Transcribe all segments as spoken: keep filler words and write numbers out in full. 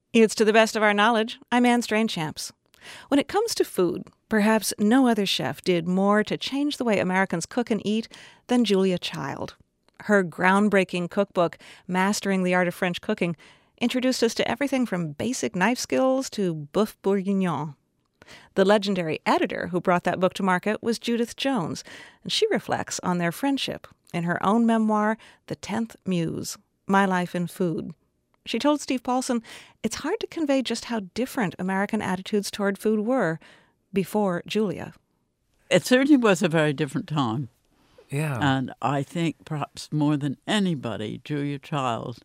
It's To the Best of Our Knowledge. I'm Anne Strainchamps. When it comes to food, perhaps no other chef did more to change the way Americans cook and eat than Julia Child. Her groundbreaking cookbook, Mastering the Art of French Cooking, introduced us to everything from basic knife skills to boeuf bourguignon. The legendary editor who brought that book to market was Judith Jones, and she reflects on their friendship in her own memoir, The Tenth Muse, My Life in Food. She told Steve Paulson it's hard to convey just how different American attitudes toward food were before Julia. It certainly was a very different time. Yeah. And I think perhaps more than anybody, Julia Child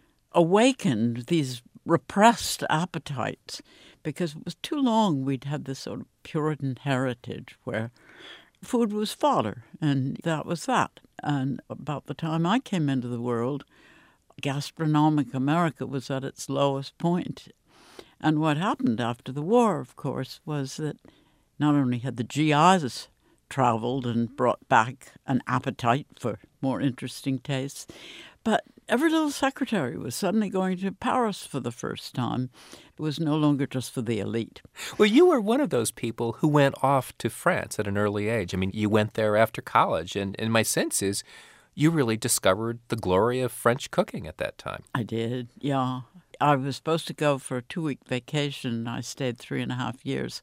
awakened these repressed appetites, because it was too long we'd had this sort of Puritan heritage where food was fodder, and that was that. And about the time I came into the world, gastronomic America was at its lowest point. And what happened after the war, of course, was that not only had the G Is traveled and brought back an appetite for more interesting tastes, but every little secretary was suddenly going to Paris for the first time. It was no longer just for the elite. Well, you were one of those people who went off to France at an early age. I mean, you went there after college, and, and my sense is you really discovered the glory of French cooking at that time. I did, yeah. I was supposed to go for a two-week vacation. I stayed three and a half years.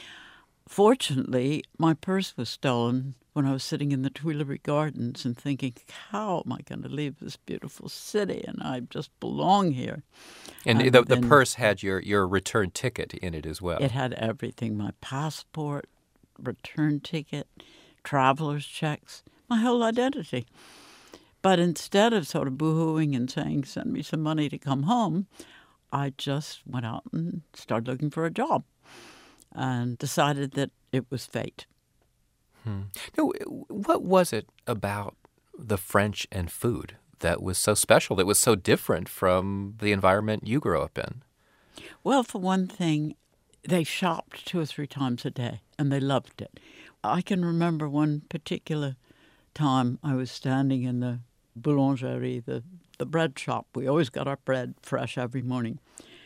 Fortunately, my purse was stolen when I was sitting in the Tuileries Gardens and thinking, how am I going to leave this beautiful city? And I just belong here. And, and the, the purse had your, your return ticket in it as well. It had everything, my passport, return ticket, traveler's checks, my whole identity. But instead of sort of boo-hooing and saying, send me some money to come home, I just went out and started looking for a job and decided that it was fate. Hmm. No, what was it about the French and food that was so special, that was so different from the environment you grew up in? Well, for one thing, they shopped two or three times a day, and they loved it. I can remember one particular time I was standing in the boulangerie, the, the bread shop. We always got our bread fresh every morning.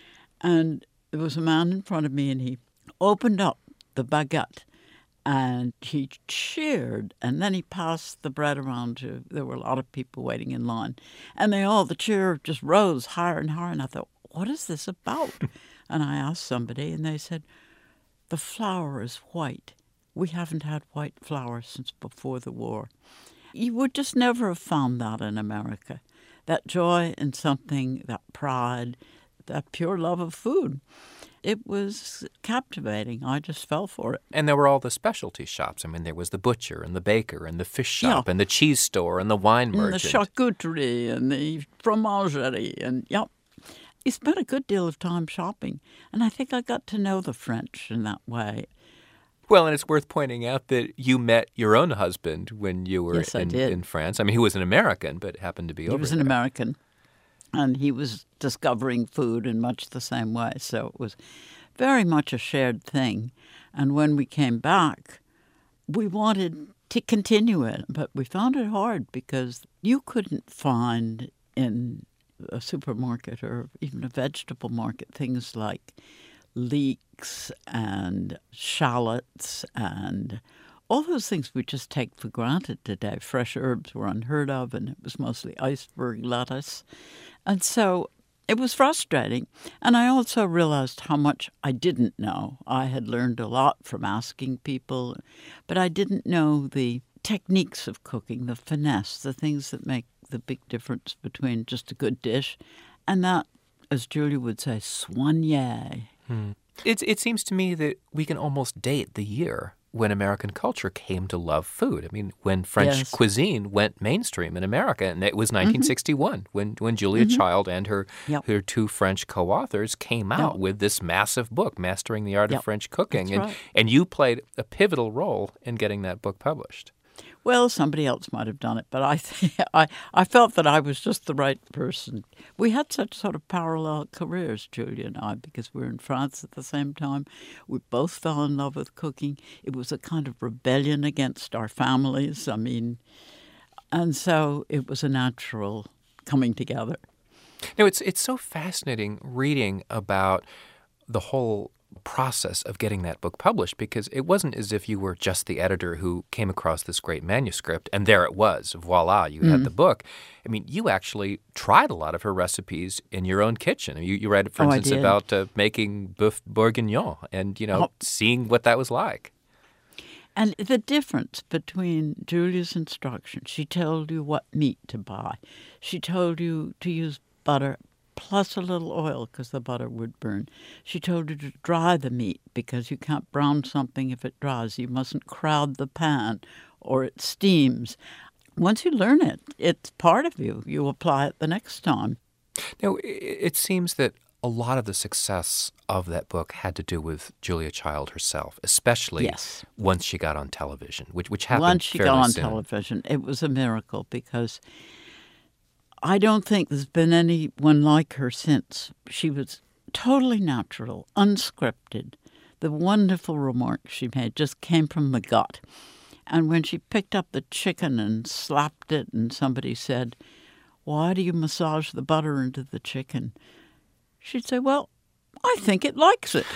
And there was a man in front of me, and he opened up the baguette, and he cheered, and then he passed the bread around to, there were a lot of people waiting in line, and they all, the cheer just rose higher and higher, and I thought, what is this about? And I asked somebody, and they said, the flour is white. We haven't had white flour since before the war. You would just never have found that in America. That joy in something, that pride, that pure love of food. It was captivating. I just fell for it. And there were all the specialty shops. I mean, there was the butcher and the baker and the fish shop yeah. and the cheese store and the wine merchant. And the charcuterie and the fromagerie. And, yeah, you spent a good deal of time shopping. And I think I got to know the French in that way. Well, and it's worth pointing out that you met your own husband when you were yes, in, I did. in France. I mean, he was an American, but happened to be he over He was there. an American, and he was discovering food in much the same way. So it was very much a shared thing. And when we came back, we wanted to continue it, but we found it hard because you couldn't find in a supermarket or even a vegetable market things like leeks and shallots and all those things we just take for granted today. Fresh herbs were unheard of, and it was mostly iceberg lettuce. And so it was frustrating. And I also realized how much I didn't know. I had learned a lot from asking people, but I didn't know the techniques of cooking, the finesse, the things that make the big difference between just a good dish and that, as Julia would say, soigné. Hmm. It, it seems to me that we can almost date the year when American culture came to love food. I mean, when French yes. cuisine went mainstream in America, and it was nineteen sixty-one, mm-hmm. when, when Julia mm-hmm. Child and her, yep. her two French co-authors came out yep. with this massive book, Mastering the Art yep. of French Cooking. That's and, right. and you played a pivotal role in getting that book published. Well, somebody else might have done it, but I, th- I I felt that I was just the right person. We had such sort of parallel careers, Julia and I, because we were in France at the same time. We both fell in love with cooking. It was a kind of rebellion against our families. I mean, and so it was a natural coming together. No, it's it's so fascinating reading about the whole process of getting that book published, because it wasn't as if you were just the editor who came across this great manuscript and there it was, voila, you Mm-hmm. had the book. I mean, you actually tried a lot of her recipes in your own kitchen. You, you read, for Oh, I instance, did. about uh, making boeuf bourguignon and, you know, Oh. seeing what that was like. And the difference between Julia's instructions, she told you what meat to buy. She told you to use butter plus a little oil because the butter would burn. She told you to dry the meat because you can't brown something if it dries. You mustn't crowd the pan or it steams. Once you learn it, it's part of you. You apply it the next time. Now, i- it seems that a lot of the success of that book had to do with Julia Child herself, especially Yes. once she got on television, which which happened Once she fairly got on soon. television, it was a miracle because I don't think there's been anyone like her since. She was totally natural, unscripted. The wonderful remarks she made just came from the gut. And when she picked up the chicken and slapped it and somebody said, "Why do you massage the butter into the chicken?" She'd say, "Well, I think it likes it."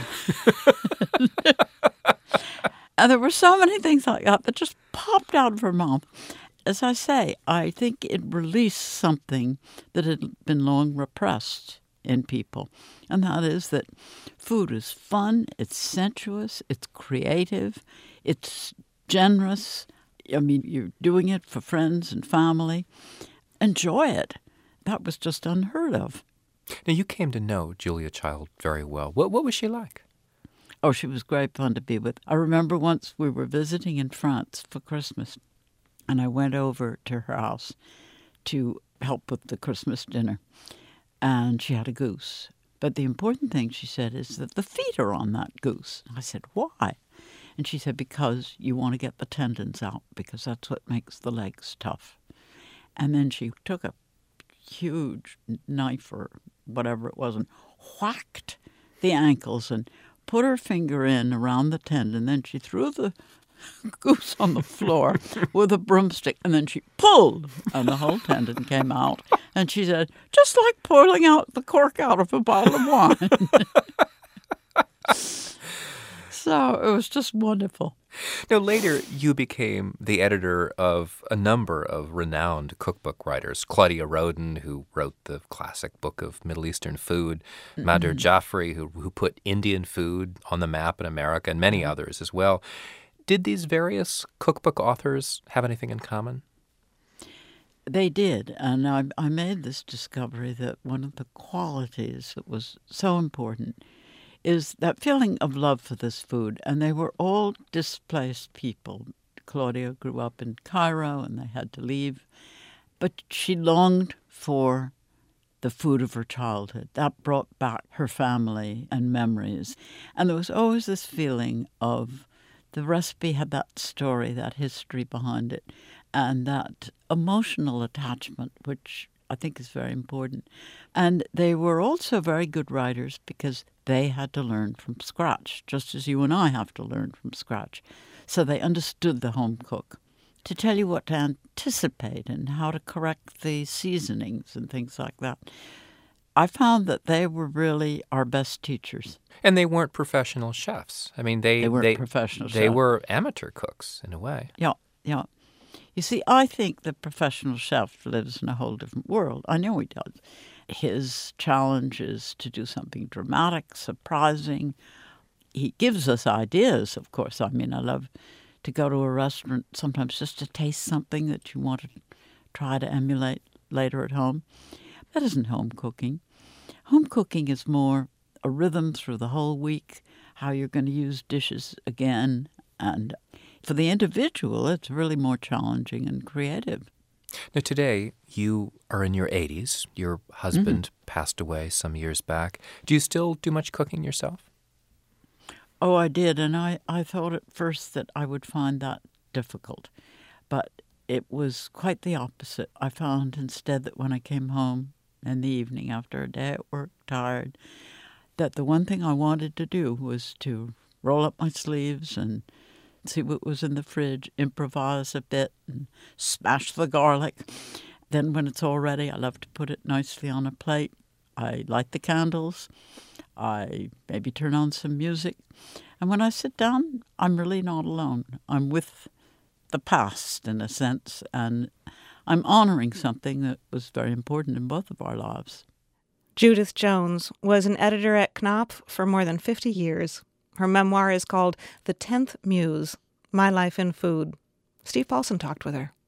And there were so many things like that that just popped out of her mouth. As I say, I think it released something that had been long repressed in people. And that is that food is fun, it's sensuous, it's creative, it's generous. I mean, you're doing it for friends and family. Enjoy it. That was just unheard of. Now, you came to know Julia Child very well. What what was she like? Oh, she was great fun to be with. I remember once we were visiting in France for Christmas, and I went over to her house to help with the Christmas dinner, and she had a goose. But the important thing, she said, is that the feet are on that goose. I said, "Why?" And she said, "Because you want to get the tendons out, because that's what makes the legs tough." And then she took a huge knife or whatever it was and whacked the ankles and put her finger in around the tendon. Then she threw the goose on the floor with a broomstick, and then she pulled, and the whole tendon came out. And she said, "Just like pulling out the cork out of a bottle of wine." So it was just wonderful. Now, later, you became the editor of a number of renowned cookbook writers. Claudia Roden, who wrote the classic book of Middle Eastern food, mm-hmm. Madhur Jaffrey, who, who put Indian food on the map in America, and many others as well. Did these various cookbook authors have anything in common? They did, and I, I made this discovery that one of the qualities that was so important is that feeling of love for this food. And they were all displaced people. Claudia grew up in Cairo and they had to leave. But she longed for the food of her childhood. That brought back her family and memories. And there was always this feeling of the recipe had that story, that history behind it, and that emotional attachment, which I think is very important. And they were also very good writers because they had to learn from scratch, just as you and I have to learn from scratch. So they understood the home cook to tell you what to anticipate and how to correct the seasonings and things like that. I found that they were really our best teachers. And they weren't professional chefs. I mean, they They weren't they, professional They chefs. were amateur cooks in a way. Yeah, yeah. You see, I think the professional chef lives in a whole different world. I know he does. His challenge is to do something dramatic, surprising. He gives us ideas, of course. I mean, I love to go to a restaurant sometimes just to taste something that you want to try to emulate later at home. That isn't home cooking. Home cooking is more a rhythm through the whole week, how you're going to use dishes again. And for the individual, it's really more challenging and creative. Now, today, you are in your eighties. Your husband Mm-hmm. passed away some years back. Do you still do much cooking yourself? Oh, I did, and I, I thought at first that I would find that difficult. But it was quite the opposite. I found instead that when I came home in the evening after a day at work, tired, that the one thing I wanted to do was to roll up my sleeves and see what was in the fridge, improvise a bit, and smash the garlic. then when it's all ready, I love to put it nicely on a plate. I light the candles. I maybe turn on some music. And when I sit down, I'm really not alone. I'm with the past, in a sense, and I'm honoring something that was very important in both of our lives. Judith Jones was an editor at Knopf for more than fifty years. Her memoir is called The Tenth Muse, My Life in Food. Steve Paulson talked with her.